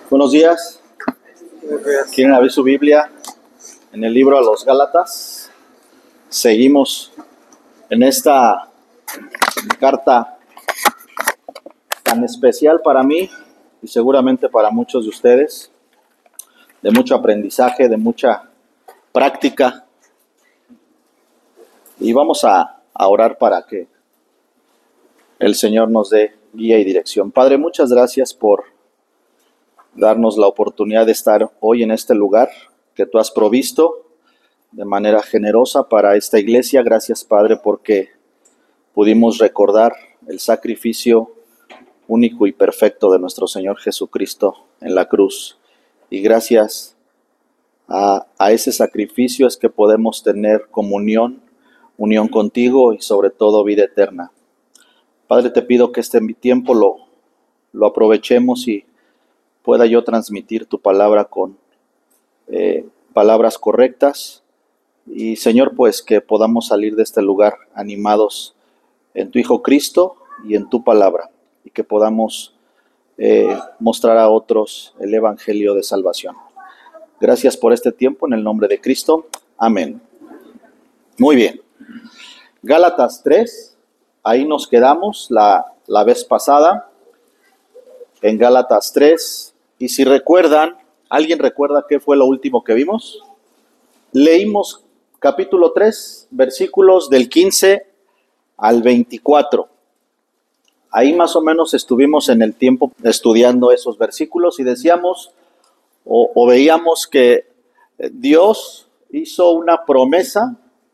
Buenos días. ¿Quieren abrir su Biblia en el libro a los Gálatas? Seguimos en esta carta tan especial para mí y seguramente para muchos de ustedes, de mucho aprendizaje, de mucha práctica. Y vamos a orar para que el Señor nos dé guía y dirección. Padre, muchas gracias por darnos la oportunidad de estar hoy en este lugar que tú has provisto de manera generosa para esta iglesia. Gracias, Padre, porque pudimos recordar el sacrificio único y perfecto de nuestro Señor Jesucristo en la cruz. Y gracias a ese sacrificio es que podemos tener unión contigo y sobre todo vida eterna. Padre, te pido que este tiempo lo aprovechemos y pueda yo transmitir tu palabra con palabras correctas. Y Señor, pues que podamos salir de este lugar animados en tu Hijo Cristo y en tu palabra. Y que podamos mostrar a otros el evangelio de salvación. Gracias por este tiempo en el nombre de Cristo. Amén. Muy bien. Gálatas 3, ahí nos quedamos la vez pasada. En Gálatas 3. Y si recuerdan, ¿alguien recuerda qué fue lo último que vimos? Leímos capítulo 3, versículos del 15 al 24. Ahí más o menos estuvimos en el tiempo estudiando esos versículos y decíamos o veíamos que Dios hizo una promesa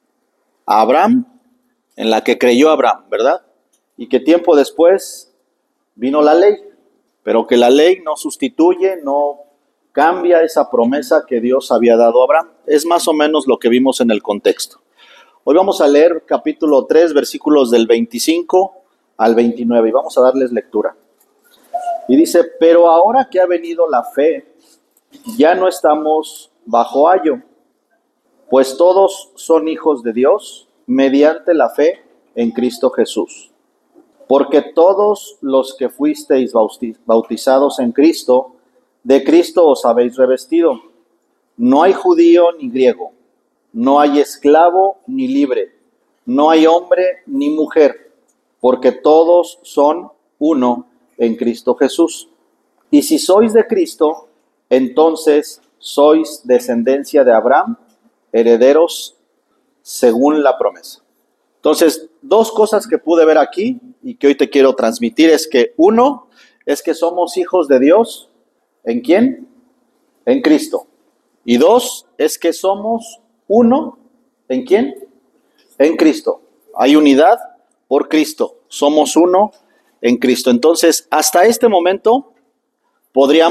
a Abraham en la que creyó Abraham, ¿verdad? Y que tiempo después vino la ley. Pero que la ley no sustituye, no cambia esa promesa que Dios había dado a Abraham. Es más o menos lo que vimos en el contexto. Hoy vamos a leer capítulo 3, versículos del 25 al 29 y vamos a darles lectura. Y dice, pero ahora que ha venido la fe, ya no estamos bajo ayo, pues todos son hijos de Dios mediante la fe en Cristo Jesús. Porque todos los que fuisteis bautizados en Cristo, de Cristo os habéis revestido. No hay judío ni griego, no hay esclavo ni libre, no hay hombre ni mujer, porque todos son uno en Cristo Jesús. Y si sois de Cristo, entonces sois descendencia de Abraham, herederos según la promesa. Entonces, dos cosas que pude ver aquí y que hoy te quiero transmitir es que uno, es que somos hijos de Dios. ¿En quién? En Cristo. Y dos, es que somos uno. ¿En quién? En Cristo. Hay unidad por Cristo. Somos uno en Cristo. Entonces, hasta este momento podría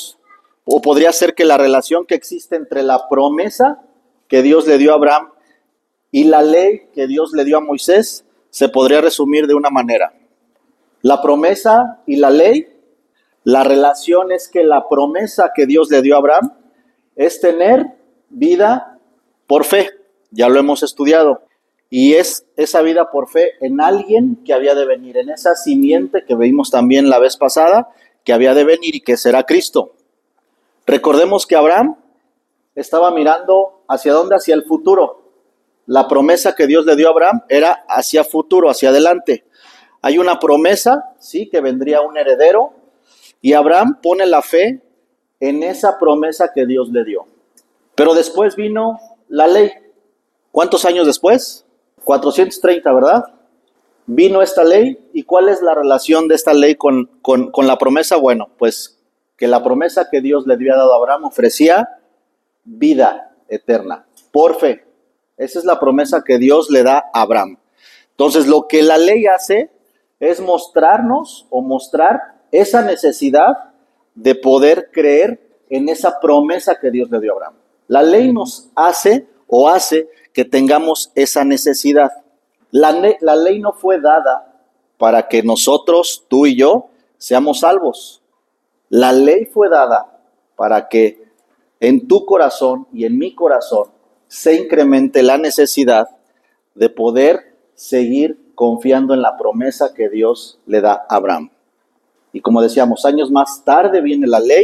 ser que la relación que existe entre la promesa que Dios le dio a Abraham y la ley que Dios le dio a Moisés se podría resumir de una manera. La promesa y la ley, la relación es que la promesa que Dios le dio a Abraham es tener vida por fe. Ya lo hemos estudiado. Y es esa vida por fe en alguien que había de venir, en esa simiente que vimos también la vez pasada, que había de venir y que será Cristo. Recordemos que Abraham estaba mirando ¿hacia dónde? Hacia el futuro. La promesa que Dios le dio a Abraham era hacia futuro, hacia adelante. Hay una promesa, sí, que vendría un heredero, y Abraham pone la fe en esa promesa que Dios le dio. Pero después vino la ley. ¿Cuántos años después? 430, ¿verdad? Vino esta ley, ¿y cuál es la relación de esta ley con la promesa? Bueno, pues que la promesa que Dios le había dado a Abraham ofrecía vida eterna, por fe. Esa es la promesa que Dios le da a Abraham. Entonces, lo que la ley hace es mostrarnos o mostrar esa necesidad de poder creer en esa promesa que Dios le dio a Abraham. La ley nos hace que tengamos esa necesidad. La ley no fue dada para que nosotros, tú y yo, seamos salvos. La ley fue dada para que en tu corazón y en mi corazón se incremente la necesidad de poder seguir confiando en la promesa que Dios le da a Abraham. Y como decíamos, años más tarde viene la ley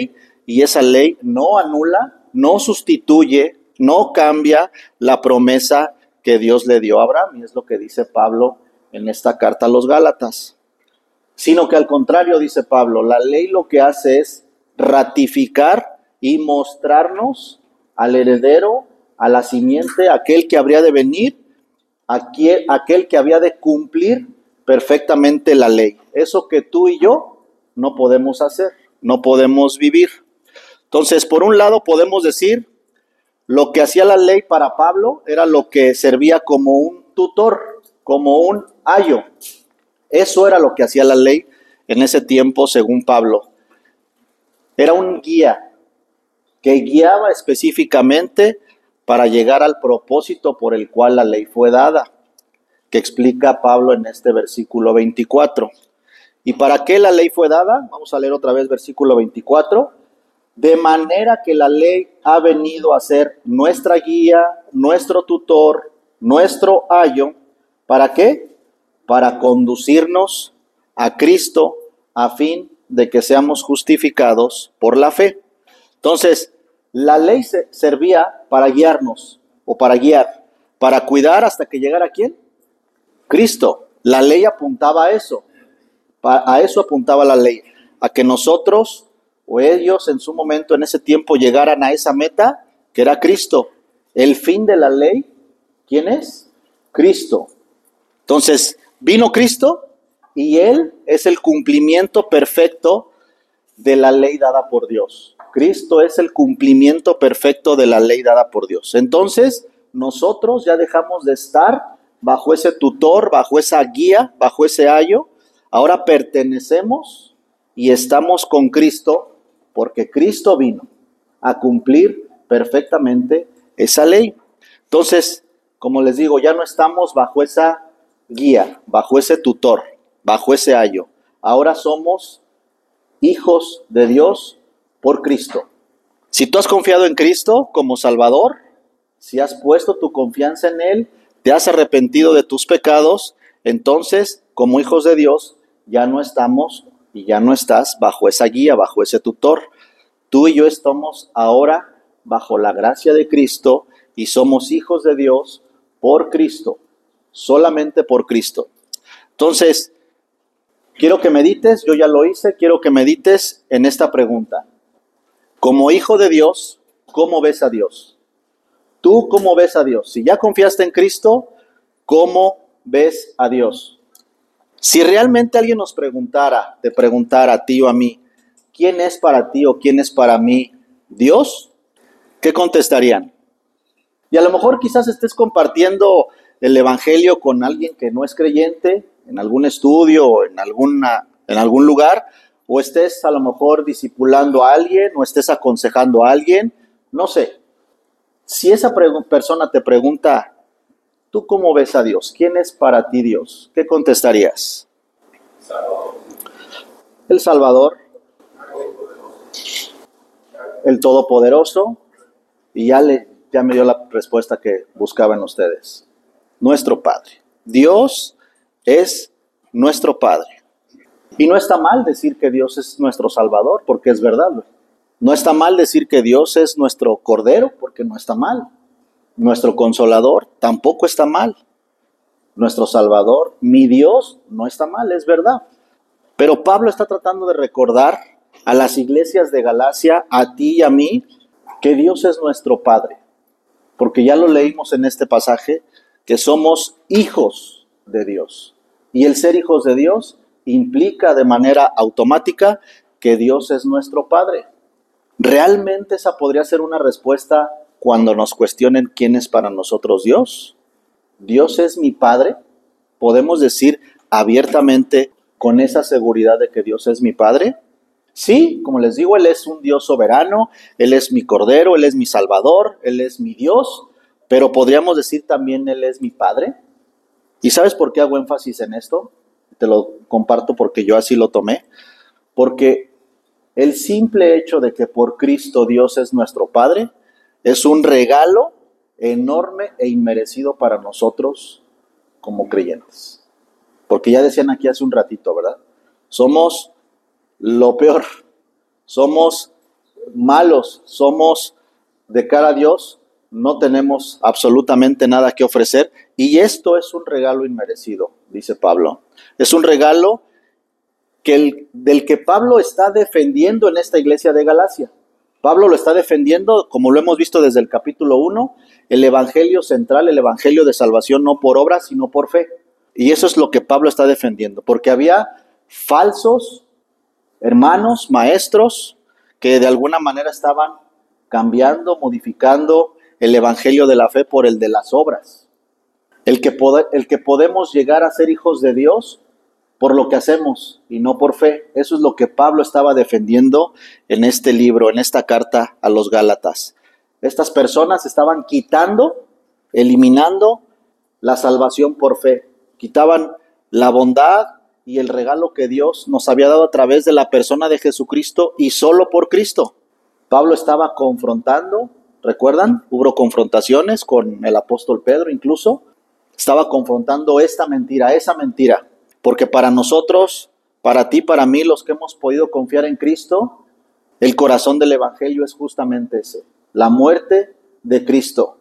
y esa ley no anula, no sustituye, no cambia la promesa que Dios le dio a Abraham, y es lo que dice Pablo en esta carta a los Gálatas. Sino que al contrario, dice Pablo, la ley lo que hace es ratificar y mostrarnos al heredero, a la simiente, aquel que habría de venir, aquel que había de cumplir perfectamente la ley. Eso que tú y yo no podemos hacer, no podemos vivir. Entonces, por un lado podemos decir, lo que hacía la ley para Pablo era lo que servía como un tutor, como un ayo. Eso era lo que hacía la ley en ese tiempo, según Pablo. Era un guía que guiaba específicamente para llegar al propósito por el cual la ley fue dada, que explica Pablo en este versículo 24. ¿Y para qué la ley fue dada? Vamos a leer otra vez versículo 24. De manera que la ley ha venido a ser nuestra guía, nuestro tutor, nuestro ayo. ¿Para qué? Para conducirnos a Cristo a fin de que seamos justificados por la fe. Entonces, la ley servía para guiarnos o para guiar, para cuidar hasta que llegara ¿quién? Cristo. La ley apuntaba a eso. A eso apuntaba la ley, a que nosotros o ellos en su momento, en ese tiempo, llegaran a esa meta que era Cristo. El fin de la ley, ¿quién es? Cristo. Entonces, vino Cristo y Él es el cumplimiento perfecto de la ley dada por Dios. Cristo es el cumplimiento perfecto de la ley dada por Dios. Entonces, nosotros ya dejamos de estar bajo ese tutor, bajo esa guía, bajo ese ayo. Ahora pertenecemos y estamos con Cristo porque Cristo vino a cumplir perfectamente esa ley. Entonces, como les digo, ya no estamos bajo esa guía, bajo ese tutor, bajo ese ayo. Ahora somos hijos de Dios por Cristo. Si tú has confiado en Cristo como Salvador, si has puesto tu confianza en Él, te has arrepentido de tus pecados, entonces, como hijos de Dios, ya no estamos y ya no estás bajo esa guía, bajo ese tutor. Tú y yo estamos ahora bajo la gracia de Cristo y somos hijos de Dios por Cristo, solamente por Cristo. Entonces, quiero que medites, yo ya lo hice, quiero que medites en esta pregunta. Como hijo de Dios, ¿cómo ves a Dios? ¿Tú cómo ves a Dios? Si ya confiaste en Cristo, ¿cómo ves a Dios? Si realmente alguien nos preguntara, te preguntara a ti o a mí, ¿quién es para ti o quién es para mí Dios? ¿Qué contestarían? Y a lo mejor quizás estés compartiendo el evangelio con alguien que no es creyente, en algún estudio o en algún lugar, o estés a lo mejor discipulando a alguien, o estés aconsejando a alguien, no sé. Si esa persona te pregunta, ¿tú cómo ves a Dios? ¿Quién es para ti Dios? ¿Qué contestarías? El Salvador, el Todopoderoso, y ya me dio la respuesta que buscaban ustedes. Nuestro Padre. Dios es nuestro Padre. Y no está mal decir que Dios es nuestro Salvador, porque es verdad. No está mal decir que Dios es nuestro Cordero, porque no está mal. Nuestro Consolador tampoco está mal. Nuestro Salvador, mi Dios, no está mal, es verdad. Pero Pablo está tratando de recordar a las iglesias de Galacia, a ti y a mí, que Dios es nuestro Padre. Porque ya lo leímos en este pasaje, que somos hijos de Dios. Y el ser hijos de Dios implica de manera automática que Dios es nuestro Padre. ¿Realmente esa podría ser una respuesta cuando nos cuestionen quién es para nosotros Dios? ¿Dios es mi Padre? ¿Podemos decir abiertamente con esa seguridad de que Dios es mi Padre? Sí, como les digo, Él es un Dios soberano, Él es mi Cordero, Él es mi Salvador, Él es mi Dios, pero podríamos decir también Él es mi Padre. ¿Y sabes por qué hago énfasis en esto? Te lo comparto porque yo así lo tomé. Porque el simple hecho de que por Cristo Dios es nuestro Padre es un regalo enorme e inmerecido para nosotros como creyentes. Porque ya decían aquí hace un ratito, ¿verdad? Somos lo peor. Somos malos somos de cara a Dios, no tenemos absolutamente nada que ofrecer. Y esto es un regalo inmerecido, dice Pablo. Es un regalo del que Pablo está defendiendo en esta iglesia de Galacia. Pablo lo está defendiendo, como lo hemos visto desde el capítulo 1, el evangelio central, el evangelio de salvación, no por obras, sino por fe. Y eso es lo que Pablo está defendiendo, porque había falsos hermanos, maestros, que de alguna manera estaban cambiando, modificando el evangelio de la fe por el de las obras. El que podemos llegar a ser hijos de Dios por lo que hacemos y no por fe. Eso es lo que Pablo estaba defendiendo en este libro, en esta carta a los Gálatas. Estas personas estaban quitando, eliminando la salvación por fe. Quitaban la bondad y el regalo que Dios nos había dado a través de la persona de Jesucristo y solo por Cristo. Pablo estaba confrontando, ¿recuerdan? Hubo confrontaciones con el apóstol Pedro incluso. Estaba confrontando esta mentira, esa mentira. Porque para nosotros, para ti, para mí, los que hemos podido confiar en Cristo, el corazón del evangelio es justamente ese. La muerte de Cristo.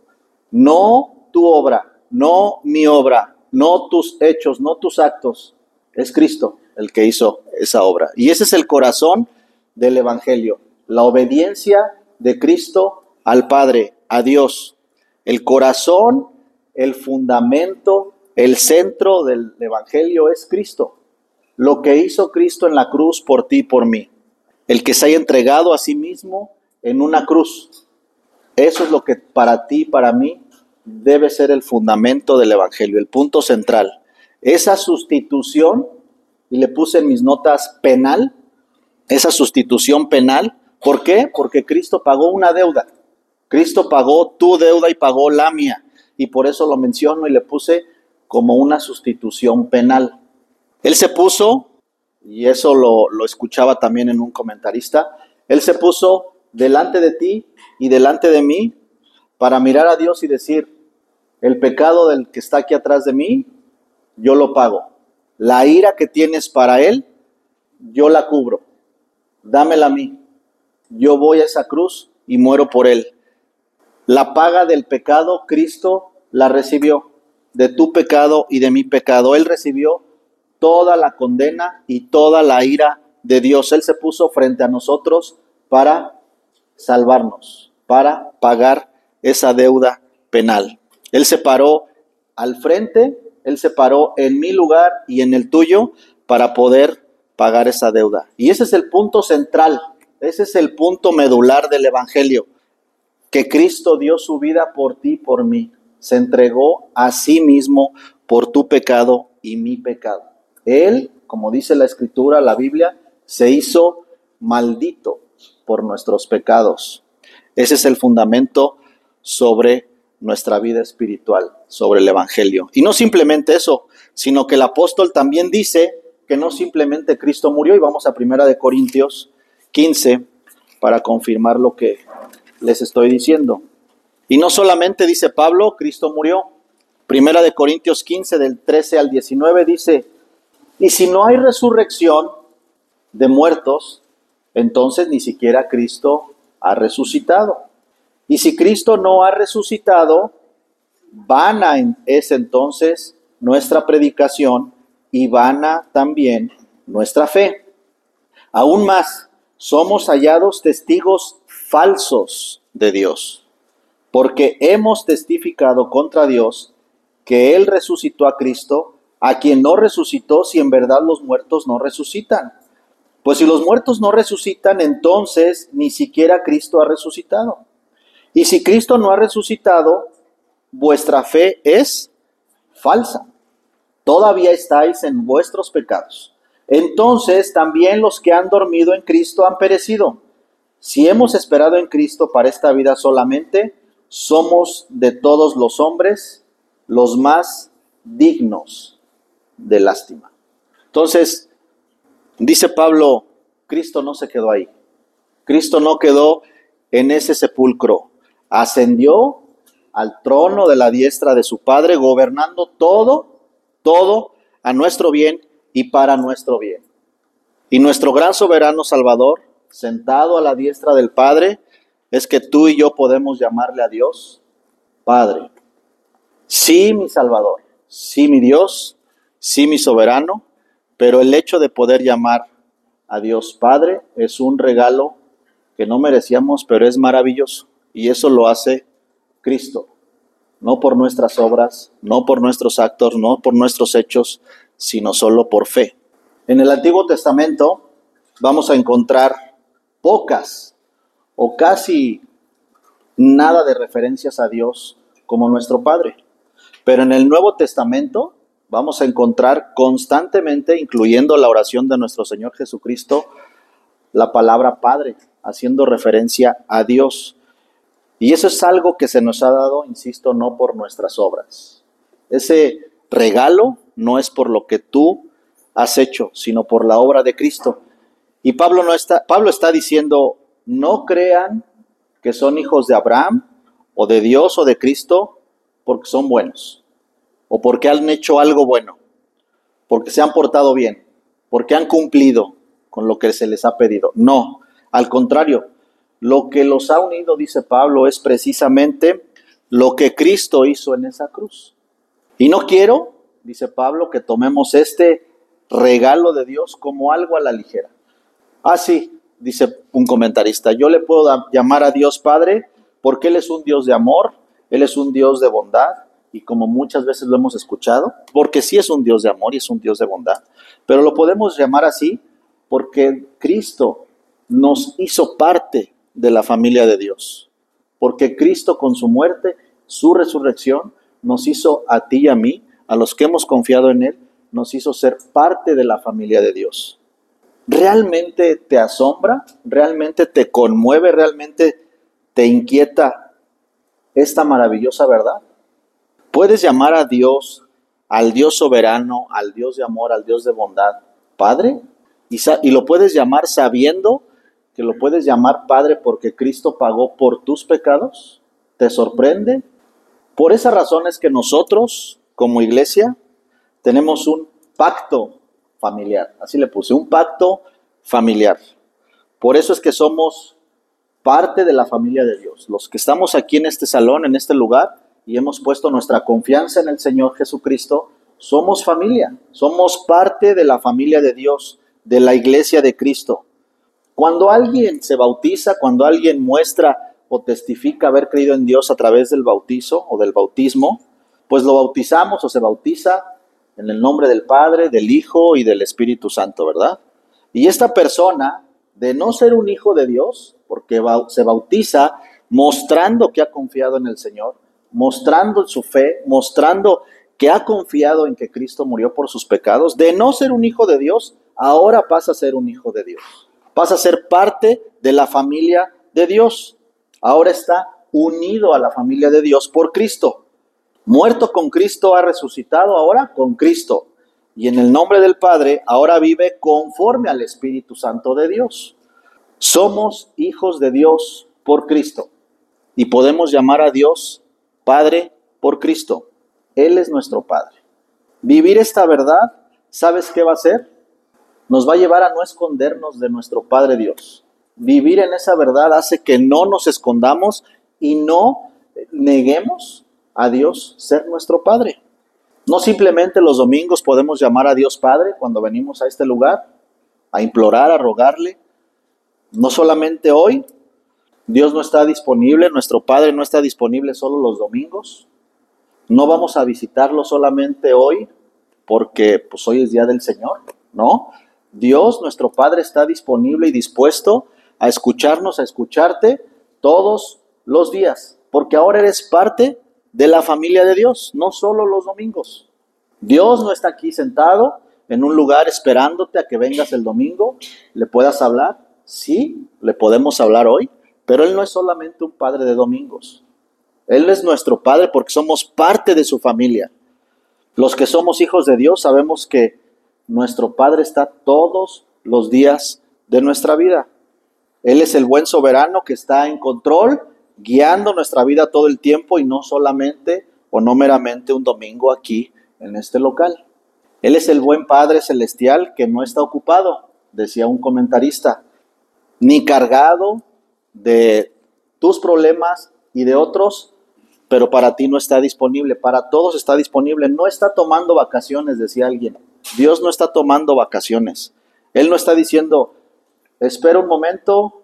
No tu obra, no mi obra, no tus hechos, no tus actos. Es Cristo el que hizo esa obra. Y ese es el corazón del evangelio. La obediencia de Cristo al Padre, a Dios. El corazón, el fundamento, el centro del evangelio es Cristo. Lo que hizo Cristo en la cruz por ti y por mí. El que se haya entregado a sí mismo en una cruz. Eso es lo que para ti y para mí debe ser el fundamento del evangelio, el punto central. Esa sustitución, y le puse en mis notas penal, esa sustitución penal, ¿por qué? Porque Cristo pagó una deuda. Cristo pagó tu deuda y pagó la mía. Y por eso lo menciono y le puse como una sustitución penal. Él se puso, y eso lo escuchaba también en un comentarista, Él se puso delante de ti y delante de mí para mirar a Dios y decir, el pecado del que está aquí atrás de mí, yo lo pago. La ira que tienes para Él, yo la cubro. Dámela a mí. Yo voy a esa cruz y muero por Él. La paga del pecado, Cristo la recibió. De tu pecado y de mi pecado. Él recibió toda la condena y toda la ira de Dios. Él se puso frente a nosotros para salvarnos, para pagar esa deuda penal. Él se paró al frente, Él se paró en mi lugar y en el tuyo para poder pagar esa deuda. Y ese es el punto central, ese es el punto medular del evangelio, que Cristo dio su vida por ti y por mí. Se entregó a sí mismo por tu pecado y mi pecado. Él, como dice la Escritura, la Biblia, se hizo maldito por nuestros pecados. Ese es el fundamento sobre nuestra vida espiritual, sobre el evangelio. Y no simplemente eso, sino que el apóstol también dice que no simplemente Cristo murió, y vamos a 1 Corintios 15 para confirmar lo que les estoy diciendo. Y no solamente dice Pablo, Cristo murió. 1 Corintios 15 del 13 al 19 dice, y si no hay resurrección de muertos, entonces ni siquiera Cristo ha resucitado. Y si Cristo no ha resucitado, vana es entonces nuestra predicación y vana también nuestra fe. Aún más, somos hallados testigos falsos de Dios, porque hemos testificado contra Dios que Él resucitó a Cristo, a quien no resucitó si en verdad los muertos no resucitan. Pues si los muertos no resucitan, entonces ni siquiera Cristo ha resucitado. Y si Cristo no ha resucitado, vuestra fe es falsa. Todavía estáis en vuestros pecados. Entonces también los que han dormido en Cristo han perecido. Si hemos esperado en Cristo para esta vida solamente, somos de todos los hombres los más dignos de lástima. Entonces, dice Pablo, Cristo no se quedó ahí. Cristo no quedó en ese sepulcro. Ascendió al trono de la diestra de su Padre, gobernando todo a nuestro bien y para nuestro bien. Y nuestro gran soberano Salvador sentado a la diestra del Padre, es que tú y yo podemos llamarle a Dios Padre. Sí, mi Salvador, sí, mi Dios, sí, mi soberano, pero el hecho de poder llamar a Dios Padre es un regalo que no merecíamos, pero es maravilloso. Y eso lo hace Cristo, no por nuestras obras, no por nuestros actos, no por nuestros hechos, sino solo por fe. En el Antiguo Testamento vamos a encontrar pocas o casi nada de referencias a Dios como nuestro Padre. Pero en el Nuevo Testamento vamos a encontrar constantemente, incluyendo la oración de nuestro Señor Jesucristo, la palabra Padre, haciendo referencia a Dios. Y eso es algo que se nos ha dado, insisto, no por nuestras obras. Ese regalo no es por lo que tú has hecho, sino por la obra de Cristo. Y Pablo está diciendo, no crean que son hijos de Abraham o de Dios o de Cristo porque son buenos o porque han hecho algo bueno, porque se han portado bien, porque han cumplido con lo que se les ha pedido. No, al contrario, lo que los ha unido, dice Pablo, es precisamente lo que Cristo hizo en esa cruz. Y no quiero, dice Pablo, que tomemos este regalo de Dios como algo a la ligera. Ah, sí, dice un comentarista, yo le puedo llamar a Dios Padre porque Él es un Dios de amor, Él es un Dios de bondad, y como muchas veces lo hemos escuchado, porque sí es un Dios de amor y es un Dios de bondad, pero lo podemos llamar así porque Cristo nos hizo parte de la familia de Dios, porque Cristo con su muerte, su resurrección, nos hizo a ti y a mí, a los que hemos confiado en Él, nos hizo ser parte de la familia de Dios. ¿Realmente te asombra? ¿Realmente te conmueve? ¿Realmente te inquieta esta maravillosa verdad? ¿Puedes llamar a Dios, al Dios soberano, al Dios de amor, al Dios de bondad, Padre? Y lo puedes llamar sabiendo que lo puedes llamar Padre porque Cristo pagó por tus pecados. ¿Te sorprende? Por esa razón es que nosotros, como iglesia, tenemos un pacto familiar. Así le puse, un pacto familiar. Por eso es que somos parte de la familia de Dios. Los que estamos aquí en este salón, en este lugar, y hemos puesto nuestra confianza en el Señor Jesucristo, somos familia, somos parte de la familia de Dios, de la iglesia de Cristo. Cuando alguien se bautiza, cuando alguien muestra o testifica haber creído en Dios a través del bautizo o del bautismo, pues lo bautizamos o se bautiza en el nombre del Padre, del Hijo y del Espíritu Santo, ¿verdad? Y esta persona, de no ser un hijo de Dios, porque se bautiza mostrando que ha confiado en el Señor, mostrando su fe, mostrando que ha confiado en que Cristo murió por sus pecados, de no ser un hijo de Dios, ahora pasa a ser un hijo de Dios. Pasa a ser parte de la familia de Dios. Ahora está unido a la familia de Dios por Cristo. Muerto con Cristo, ha resucitado ahora con Cristo. Y en el nombre del Padre, ahora vive conforme al Espíritu Santo de Dios. Somos hijos de Dios por Cristo. Y podemos llamar a Dios Padre por Cristo. Él es nuestro Padre. Vivir esta verdad, ¿sabes qué va a hacer? Nos va a llevar a no escondernos de nuestro Padre Dios. Vivir en esa verdad hace que no nos escondamos y no neguemos a Dios ser nuestro Padre. No simplemente los domingos podemos llamar a Dios Padre cuando venimos a este lugar, a implorar, a rogarle. No solamente hoy, Dios no está disponible, nuestro Padre no está disponible solo los domingos. No vamos a visitarlo solamente hoy porque pues hoy es día del Señor, ¿no? Dios, nuestro Padre, está disponible y dispuesto a escucharnos, a escucharte todos los días, porque ahora eres parte de la familia de Dios, no solo los domingos. Dios no está aquí sentado en un lugar esperándote a que vengas el domingo, le puedas hablar. Sí, le podemos hablar hoy, pero Él no es solamente un Padre de domingos. Él es nuestro Padre porque somos parte de su familia. Los que somos hijos de Dios sabemos que nuestro Padre está todos los días de nuestra vida. Él es el buen soberano que está en control, guiando nuestra vida todo el tiempo y no solamente o no meramente un domingo aquí en este local. Él es el buen Padre celestial que no está ocupado, decía un comentarista. ni cargado de tus problemas y de otros, pero para ti no está disponible, para todos está disponible. No está tomando vacaciones, decía alguien. Dios no está tomando vacaciones. Él no está diciendo, espera un momento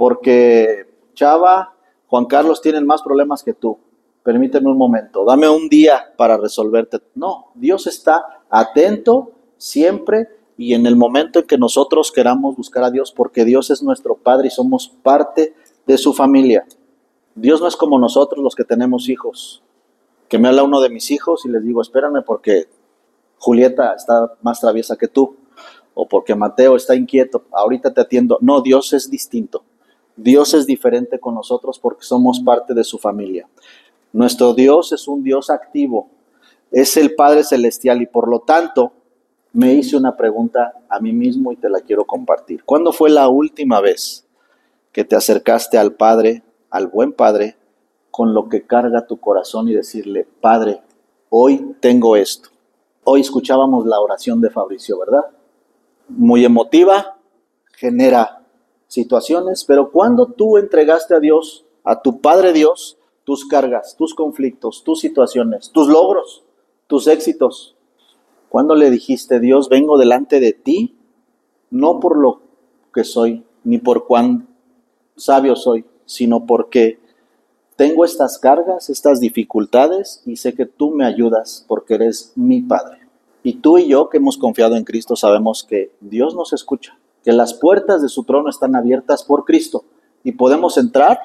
porque Chava, Juan Carlos tienen más problemas que tú. Permíteme un momento, dame un día para resolverte. No, Dios está atento siempre y en el momento en que nosotros queramos buscar a Dios, porque Dios es nuestro Padre y somos parte de su familia. Dios no es como nosotros los que tenemos hijos, que me habla uno de mis hijos y les digo, espérame porque Julieta está más traviesa que tú, o porque Mateo está inquieto, ahorita te atiendo. No, Dios es distinto. Dios es diferente con nosotros porque somos parte de su familia. Nuestro Dios es un Dios activo, es el Padre Celestial y por lo tanto me hice una pregunta a mí mismo y te la quiero compartir. ¿Cuándo fue la última vez que te acercaste al Padre, al buen Padre, con lo que carga tu corazón y decirle, Padre, hoy tengo esto? Hoy escuchábamos la oración de Fabricio, ¿verdad? Muy emotiva, genera situaciones, pero cuando tú entregaste a Dios, a tu Padre Dios, tus cargas, tus conflictos, tus situaciones, tus logros, tus éxitos, cuando le dijiste, Dios, vengo delante de ti, no por lo que soy, ni por cuán sabio soy, sino porque tengo estas cargas, estas dificultades y sé que tú me ayudas porque eres mi Padre. Y tú y yo que hemos confiado en Cristo sabemos que Dios nos escucha, que las puertas de su trono están abiertas por Cristo y podemos entrar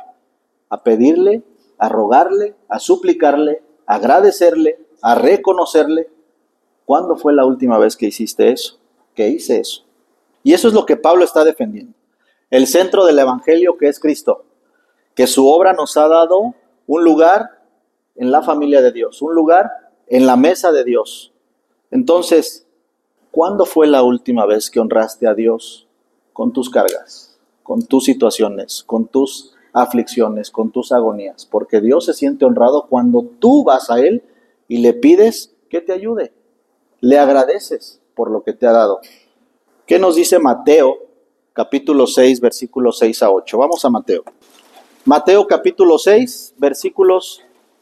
a pedirle, a rogarle, a suplicarle, a agradecerle, a reconocerle. ¿Cuándo fue la última vez que hiciste eso? Que hice eso. Y eso es lo que Pablo está defendiendo. El centro del evangelio que es Cristo, que su obra nos ha dado un lugar en la familia de Dios, un lugar en la mesa de Dios. Entonces, ¿cuándo fue la última vez que honraste a Dios con tus cargas, con tus situaciones, con tus aflicciones, con tus agonías? Porque Dios se siente honrado cuando tú vas a Él y le pides que te ayude. Le agradeces por lo que te ha dado. ¿Qué nos dice Mateo, capítulo 6, versículos 6 a 8? Vamos a Mateo. Mateo capítulo 6, versículos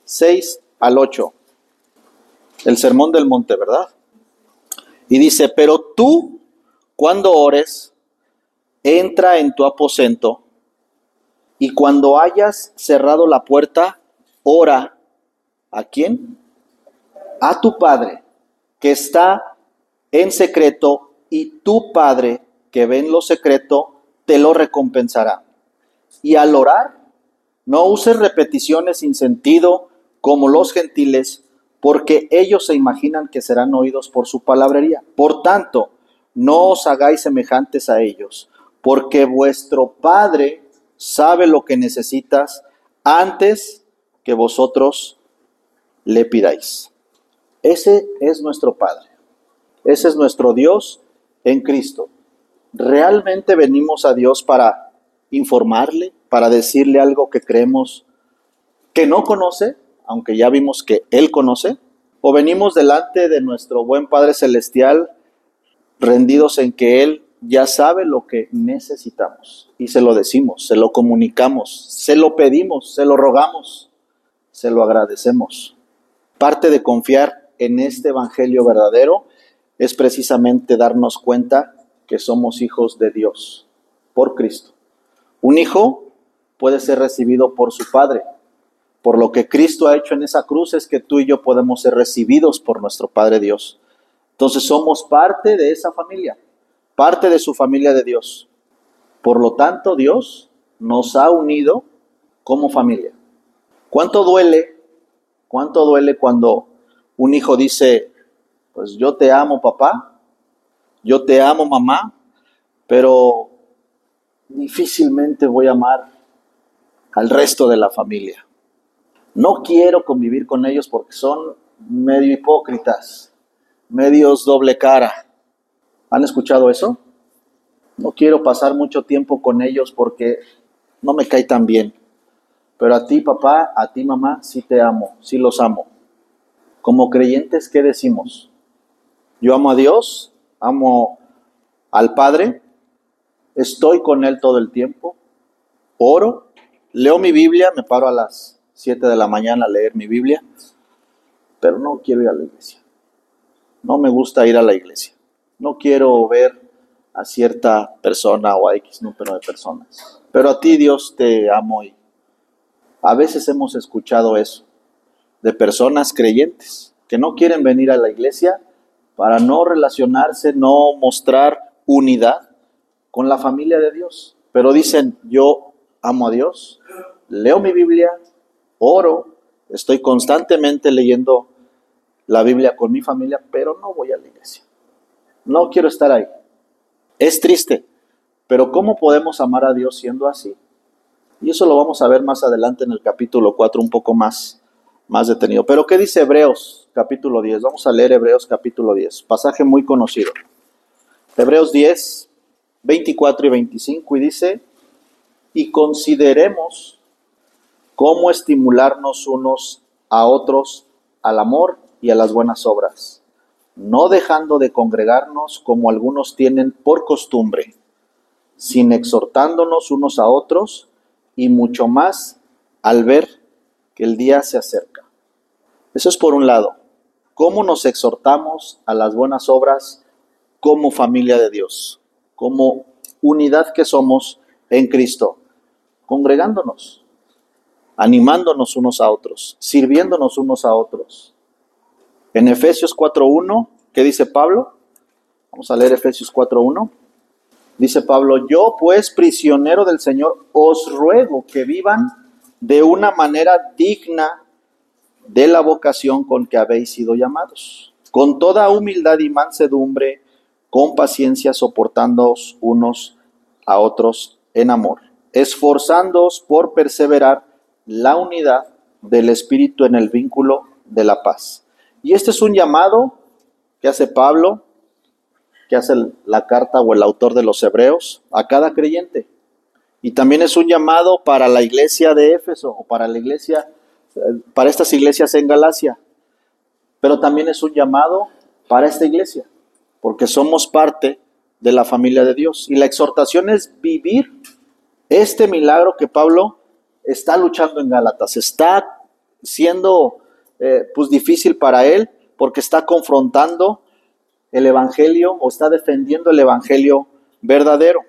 6 al 8. El sermón del monte, ¿verdad? Y dice, pero tú, cuando ores, entra en tu aposento y cuando hayas cerrado la puerta, ora. ¿A quién? A tu Padre, que está en secreto, y tu Padre, que ve en lo secreto, te lo recompensará. Y al orar, no uses repeticiones sin sentido como los gentiles, porque ellos se imaginan que serán oídos por su palabrería. Por tanto, no os hagáis semejantes a ellos, porque vuestro Padre sabe lo que necesitas antes que vosotros le pidáis. Ese es nuestro Padre. Ese es nuestro Dios en Cristo. ¿Realmente venimos a Dios para informarle, para decirle algo que creemos que no conoce, aunque ya vimos que Él conoce? ¿O venimos delante de nuestro buen Padre Celestial rendidos en que Él ya sabe lo que necesitamos? Y se lo decimos, se lo comunicamos, se lo pedimos, se lo rogamos, se lo agradecemos. Parte de confiar en este evangelio verdadero es precisamente darnos cuenta que somos hijos de Dios por Cristo. Un hijo puede ser recibido por su padre. Por lo que Cristo ha hecho en esa cruz es que tú y yo podemos ser recibidos por nuestro Padre Dios. Entonces somos parte de esa familia, parte de su familia de Dios. Por lo tanto, Dios nos ha unido como familia. ¿Cuánto duele cuando un hijo dice, pues yo te amo papá, yo te amo mamá, pero difícilmente voy a amar al resto de la familia? No quiero convivir con ellos porque son medio hipócritas, medios doble cara. ¿Han escuchado eso? No quiero pasar mucho tiempo con ellos porque no me cae tan bien. Pero a ti, papá, a ti, mamá, sí te amo, sí los amo. Como creyentes, ¿qué decimos? Yo amo a Dios, amo al Padre, estoy con Él todo el tiempo, oro, leo mi Biblia, me paro a las 7 de la mañana a leer mi Biblia, pero no quiero ir a la iglesia. No me gusta ir a la iglesia. No quiero ver a cierta persona o a X número de personas. Pero a ti, Dios, te amo. Y a veces hemos escuchado eso de personas creyentes que no quieren venir a la iglesia para no relacionarse, no mostrar unidad con la familia de Dios. Pero dicen, yo amo a Dios, leo mi Biblia, oro, estoy constantemente leyendo la Biblia con mi familia, pero no voy a la iglesia. No quiero estar ahí. Es triste, pero ¿cómo podemos amar a Dios siendo así? Y eso lo vamos a ver más adelante en el capítulo 4, un poco más detenido. Pero ¿qué dice Hebreos capítulo 10? Vamos a leer Hebreos capítulo 10, pasaje muy conocido. Hebreos 10, 24 y 25, y dice, y consideremos cómo estimularnos unos a otros al amor y a las buenas obras, no dejando de congregarnos como algunos tienen por costumbre, sino exhortándonos unos a otros, y mucho más al ver que el día se acerca. Eso es por un lado. ¿Cómo nos exhortamos a las buenas obras como familia de Dios? Como unidad que somos en Cristo. Congregándonos, animándonos unos a otros, sirviéndonos unos a otros. En Efesios 4.1, ¿qué dice Pablo? Vamos a leer Efesios 4.1. Dice Pablo, yo pues, prisionero del Señor, os ruego que vivan de una manera digna de la vocación con que habéis sido llamados, con toda humildad y mansedumbre, con paciencia, soportándoos unos a otros en amor, esforzándoos por perseverar la unidad del Espíritu en el vínculo de la paz. Y este es un llamado que hace Pablo, que hace la carta o el autor de los Hebreos a cada creyente. Y también es un llamado para la iglesia de Éfeso o para la iglesia, para estas iglesias en Galacia. Pero también es un llamado para esta iglesia, porque somos parte de la familia de Dios. Y la exhortación es vivir este milagro que Pablo está luchando en Gálatas. Está siendo pues difícil para él porque está confrontando el evangelio o está defendiendo el evangelio verdadero.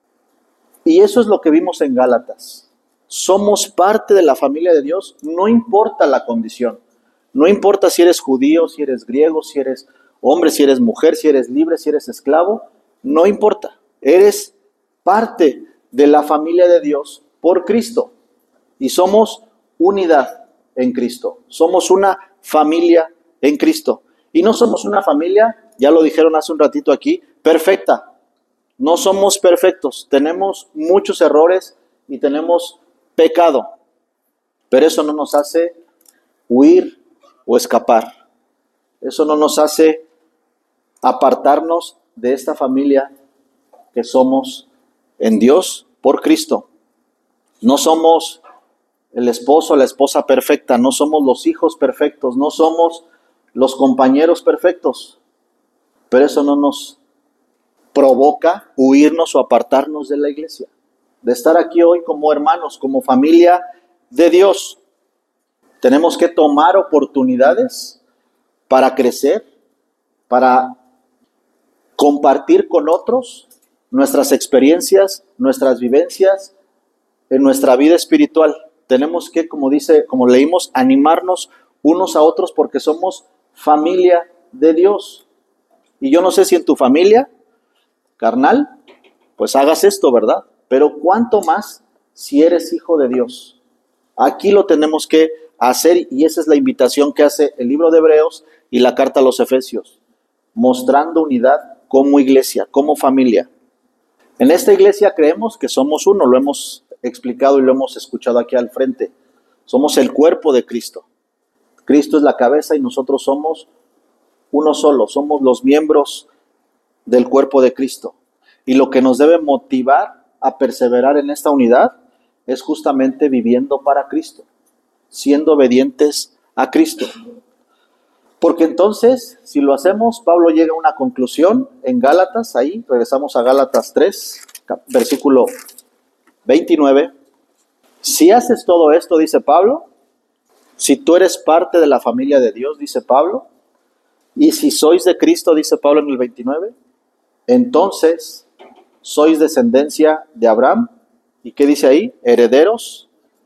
Y eso es lo que vimos en Gálatas. Somos parte de la familia de Dios, no importa la condición. No importa si eres judío, si eres griego, si eres hombre, si eres mujer, si eres libre, si eres esclavo. No importa. Eres parte de la familia de Dios por Cristo. Y somos unidad en Cristo. Somos una familia en Cristo. Y no somos una familia, ya lo dijeron hace un ratito aquí, perfecta. No somos perfectos. Tenemos muchos errores y tenemos pecado. Pero eso no nos hace huir o escapar. Eso no nos hace apartarnos de esta familia que somos en Dios por Cristo. No somos el esposo o la esposa perfecta, no somos los hijos perfectos, no somos los compañeros perfectos, pero eso no nos provoca huirnos o apartarnos de la iglesia, de estar aquí hoy como hermanos, como familia de Dios. Tenemos que tomar oportunidades para crecer, para compartir con otros nuestras experiencias, nuestras vivencias en nuestra vida espiritual. Tenemos que, como leímos, animarnos unos a otros porque somos familia de Dios. Y yo no sé si en tu familia carnal, pues hagas esto, ¿verdad? Pero cuánto más si eres hijo de Dios. Aquí lo tenemos que hacer y esa es la invitación que hace el libro de Hebreos y la carta a los Efesios, mostrando unidad como iglesia, como familia. En esta iglesia creemos que somos uno, lo hemos explicado y lo hemos escuchado aquí al frente. Somos el cuerpo de Cristo. Cristo es la cabeza y nosotros somos uno solo, somos los miembros del cuerpo de Cristo. Y lo que nos debe motivar a perseverar en esta unidad es justamente viviendo para Cristo, siendo obedientes a Cristo. Porque entonces, si lo hacemos, Pablo llega a una conclusión en Gálatas, ahí regresamos a Gálatas 3, versículo 29. Si haces todo esto, dice Pablo, si tú eres parte de la familia de Dios, dice Pablo, y si sois de Cristo, dice Pablo en el 29, entonces sois descendencia de Abraham. ¿Y qué dice ahí? Herederos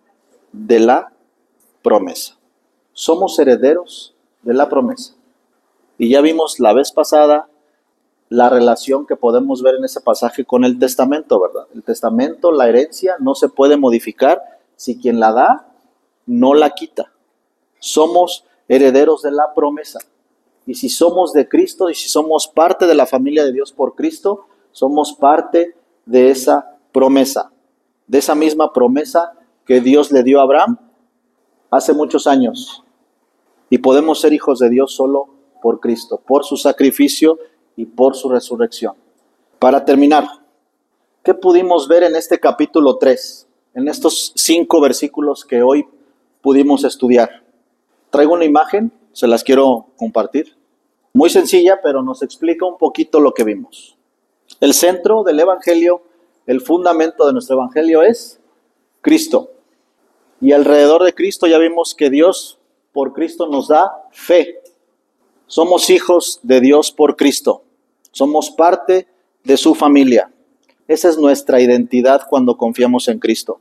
de la promesa. Somos herederos de la promesa. Y ya vimos la vez pasada la relación que podemos ver en ese pasaje con el testamento, ¿verdad? El testamento, la herencia, no se puede modificar si quien la da no la quita. Somos herederos de la promesa. Y si somos de Cristo y si somos parte de la familia de Dios por Cristo, somos parte de esa promesa, de esa misma promesa que Dios le dio a Abraham hace muchos años. Y podemos ser hijos de Dios solo por Cristo, por su sacrificio y por su resurrección. Para terminar, ¿qué pudimos ver en este capítulo 3? En estos 5 versículos que hoy pudimos estudiar. Traigo una imagen, se las quiero compartir. Muy sencilla, pero nos explica un poquito lo que vimos. El centro del Evangelio, el fundamento de nuestro Evangelio es Cristo. Y alrededor de Cristo ya vimos que Dios por Cristo nos da fe. Somos hijos de Dios por Cristo. Somos parte de su familia. Esa es nuestra identidad cuando confiamos en Cristo.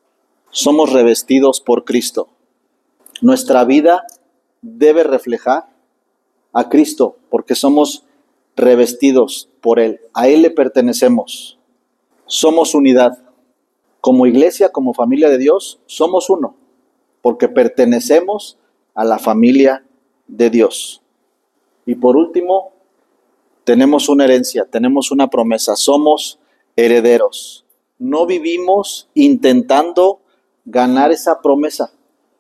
Somos revestidos por Cristo. Nuestra vida debe reflejar a Cristo porque somos revestidos por Él. A Él le pertenecemos. Somos unidad. Como iglesia, como familia de Dios, somos uno porque pertenecemos a la familia de Dios. Y por último, tenemos una herencia, tenemos una promesa, somos herederos. No vivimos intentando ganar esa promesa.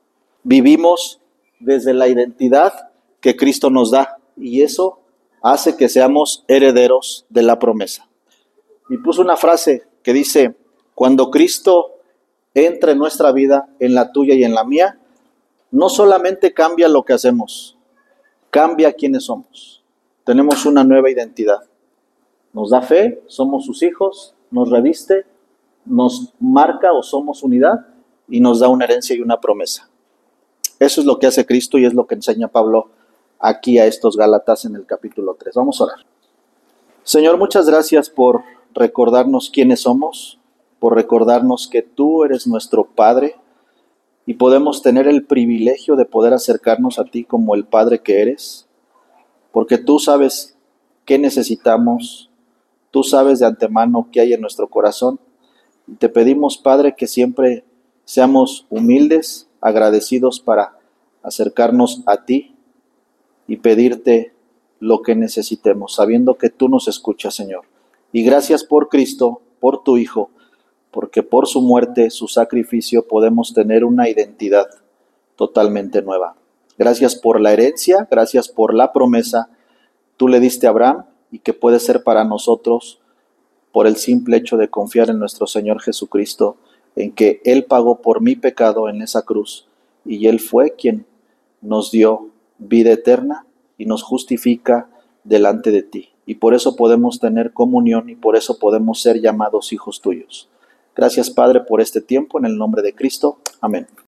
Vivimos desde la identidad que Cristo nos da y eso hace que seamos herederos de la promesa. Y puso una frase que dice, cuando Cristo entra en nuestra vida, en la tuya y en la mía, no solamente cambia lo que hacemos, cambia quiénes somos. Tenemos una nueva identidad. Nos da fe, somos sus hijos, nos reviste, nos marca o somos unidad y nos da una herencia y una promesa. Eso es lo que hace Cristo y es lo que enseña Pablo aquí a estos Gálatas en el capítulo 3. Vamos a orar. Señor, muchas gracias por recordarnos quiénes somos, por recordarnos que tú eres nuestro Padre y podemos tener el privilegio de poder acercarnos a ti como el Padre que eres, porque tú sabes qué necesitamos, tú sabes de antemano qué hay en nuestro corazón. Y te pedimos, Padre, que siempre seamos humildes, agradecidos para acercarnos a ti y pedirte lo que necesitemos, sabiendo que tú nos escuchas, Señor. Y gracias por Cristo, por tu Hijo, porque por su muerte, su sacrificio, podemos tener una identidad totalmente nueva. Gracias por la herencia, gracias por la promesa. Tú le diste a Abraham y que puede ser para nosotros por el simple hecho de confiar en nuestro Señor Jesucristo, en que Él pagó por mi pecado en esa cruz y Él fue quien nos dio vida eterna y nos justifica delante de ti. Y por eso podemos tener comunión y por eso podemos ser llamados hijos tuyos. Gracias, Padre, por este tiempo, en el nombre de Cristo. Amén.